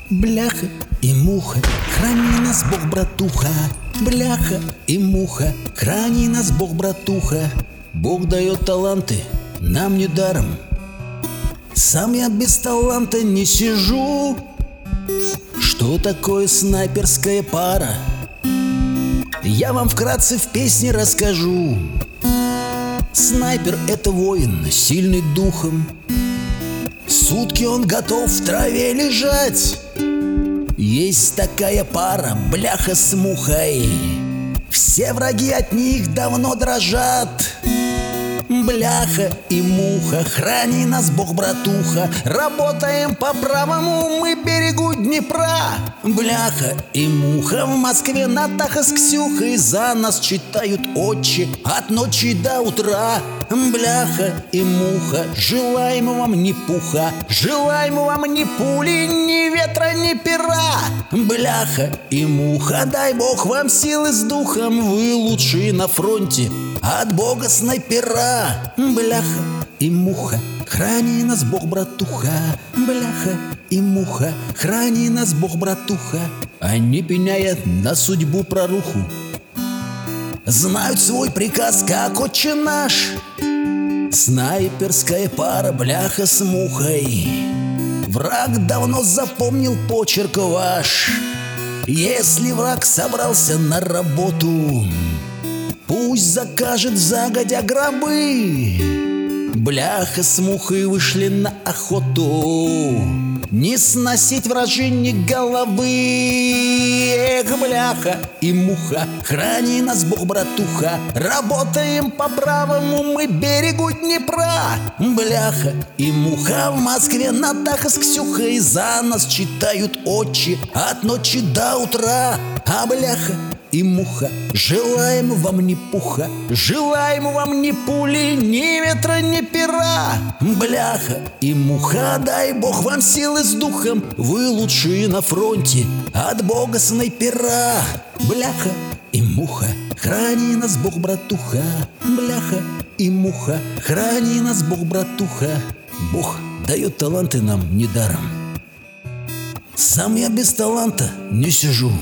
Бляха и муха, храни нас Бог, братуха. Бляха и муха, храни нас Бог, братуха. Бог дает таланты нам не даром. Сам я без таланта не сижу. Что такое снайперская пара? Я вам вкратце в песне расскажу. Снайпер — это воин, сильный духом. Сутки он готов в траве лежать. Есть такая пара, бляха с мухой. Все враги от них давно дрожат. Бляха и муха, храни нас Бог, братуха. Работаем по правому мы берегу Днепра. Бляха и муха, в Москве Натаха с Ксюхой за нас читают отчи от ночи до утра. Бляха и муха, желаем вам ни пуха, желаем вам ни пули, ни ветра, ни пера. Бляха и муха, дай Бог вам силы с духом, вы лучшие на фронте от Бога снайпера. Бляха и муха, храни нас Бог, братуха. Бляха и муха, храни нас Бог, братуха. Они пеняют на судьбу проруху, знают свой приказ, как отче наш. Снайперская пара, бляха с мухой. Враг давно запомнил почерк ваш. Если враг собрался на работу, пусть закажет загодя гробы. Бляха с мухой вышли на охоту, не сносить вражине головы. Эх, бляха и муха, храни нас Бог, братуха. Работаем по правому мы берегу Днепра. Бляха и муха, в Москве Натаха с Ксюхой за нас читают отчи от ночи до утра. А бляха и муха, желаем вам ни пуха, желаем вам ни пули, ни ветра, ни пера. Бляха и муха, дай Бог вам силы с духом, вы лучшие на фронте от Бога снайпера. Бляха и муха, храни нас Бог, братуха. Бляха и муха, храни нас Бог, братуха. Бог дает таланты нам недаром. Сам я без таланта не сижу.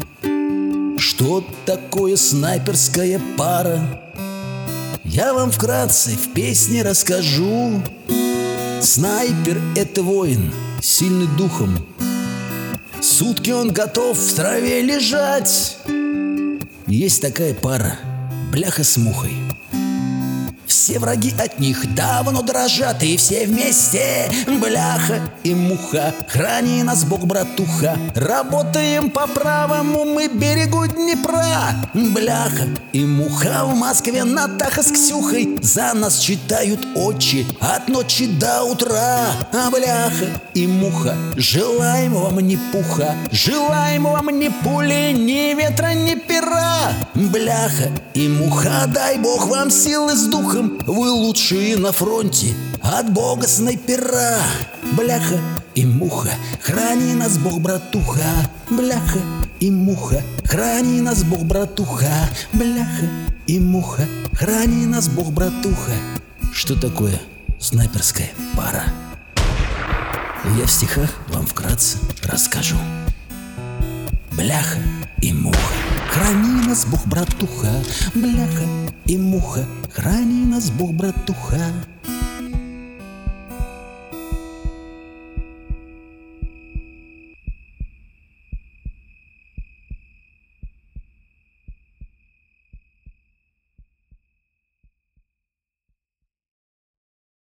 Что такое снайперская пара? Я вам вкратце в песне расскажу. Снайпер — это воин, сильный духом. Сутки он готов в траве лежать. Есть такая пара, бляха с мухой. Все враги от них давно дрожат, и все вместе. Бляха и муха, храни нас Бог, братуха. Работаем по правому мы берегу Днепра. Бляха и муха, в Москве Натаха с Ксюхой за нас читают отчи от ночи до утра. А бляха и муха, желаем вам ни пуха, желаем вам ни пули, ни ветра, ни пера. Бляха и муха, дай Бог вам силы с духом, вы лучшие на фронте от Бога снайпера. Бляха и муха, храни нас Бог, братуха. Бляха и муха, храни нас Бог, братуха. Бляха и муха, храни нас Бог, братуха. Что такое снайперская пара? Я в стихах вам вкратце расскажу. Бляха и муха, храни нас Бог, братуха. Бляха и муха, храни нас Бог, братуха.